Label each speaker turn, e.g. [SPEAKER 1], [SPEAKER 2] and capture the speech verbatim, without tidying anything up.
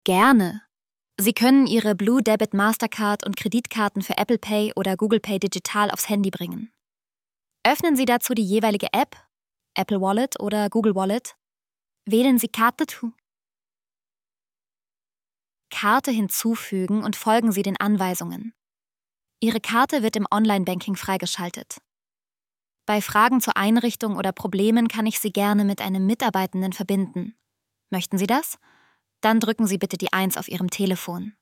[SPEAKER 1] Gerne. Sie können Ihre Blue Debit Mastercard und Kreditkarten für Apple Pay oder Google Pay digital aufs Handy bringen. Öffnen Sie dazu die jeweilige App, Apple Wallet oder Google Wallet. Wählen Sie Karte dazu. Karte hinzufügen und folgen Sie den Anweisungen. Ihre Karte wird im Online-Banking freigeschaltet. Bei Fragen zur Einrichtung oder Problemen kann ich Sie gerne mit einem Mitarbeitenden verbinden. Möchten Sie das? Dann drücken Sie bitte die eins auf Ihrem Telefon.